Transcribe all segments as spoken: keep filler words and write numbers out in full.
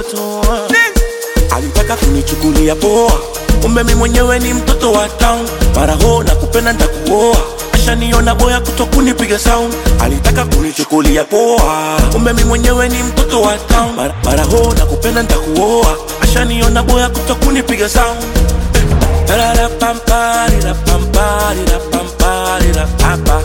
toa. Alitaka kunichukulia poa, kumbe mimi mwenyewe ni mtoto wa town. Mara ho na kupenda nitakuoa, ashaniona boya kutokunipiga sound. Alitaka kunichukulia poa, kumbe mimi mwenyewe ni mtoto wa town. Mara, mara ho na kupenda nitakuoa, ashaniona boya kutokunipiga sound. La la pam pam la pam pam la pam pam la papa.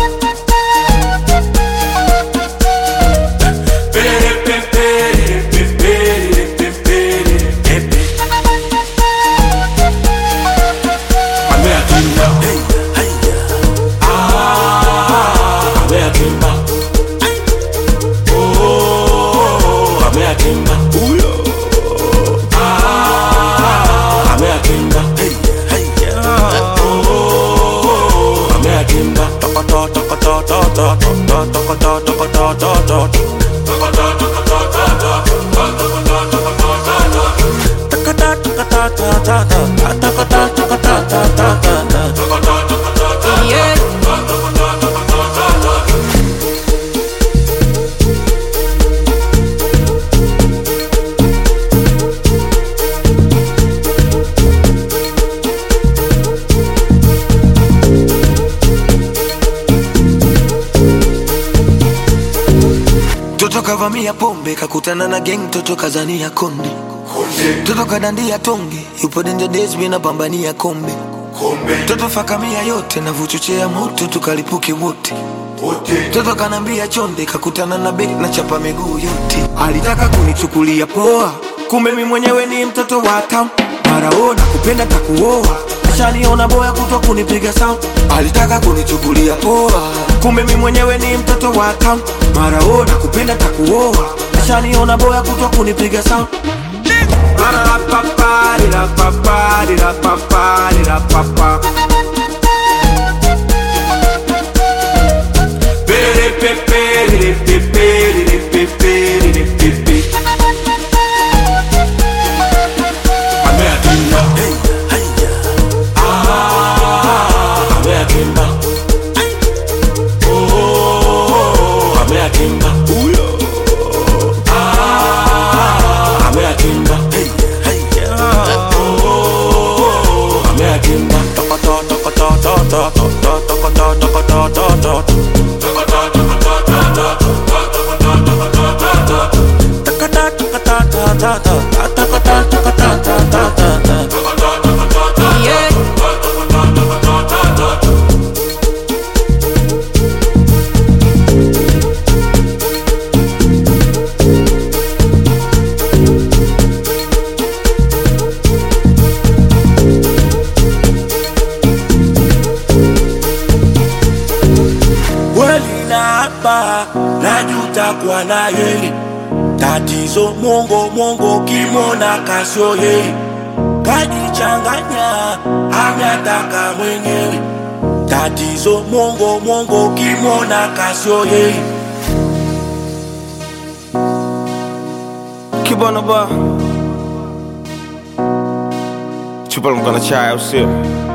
Toto kavamia pombe, kakutana na gang, toto kazania konde. Toto kadandia tonge, yupo danger days mina pambania kombe. Toto fakamia yote, na vuchochea moto, tukalipuke wote. Toto kanambia chonde, kakutana na bek na chapa miguu yote. Alitaka kunichukulia poa, kumbe mimi mwenyewe ni mtoto wa town. Maraona kupenda takuoa, ashaniona boya kuto kunipiga sound. Alitaka kunichukulia poa, kumbe mimi mwenyewe ni mtoto wa town. Maraona kupenda takuoa, ashaniona boya kuto kunipiga sound. La la papa, la papa, la papa, la papa. Pere pepe, le pepe, le pepe, le pepe. Amea kimba, hey, hey, ah, amea kimba. Oh, amea kimba. Uyo. Ah, amea kimba. Hey, hey, oh, amea kimba. Toko to, toko to, to, to, to, toko to, toko to, to, to, to. Najuta kwa na yeye, tatizo mongo mongo kimona kasho yeye. Kajichanganya, ametaka mwenyewe, tatizo mongo mongo kimona kasho yeye. Kibana ba Chupa mkana chai au sio?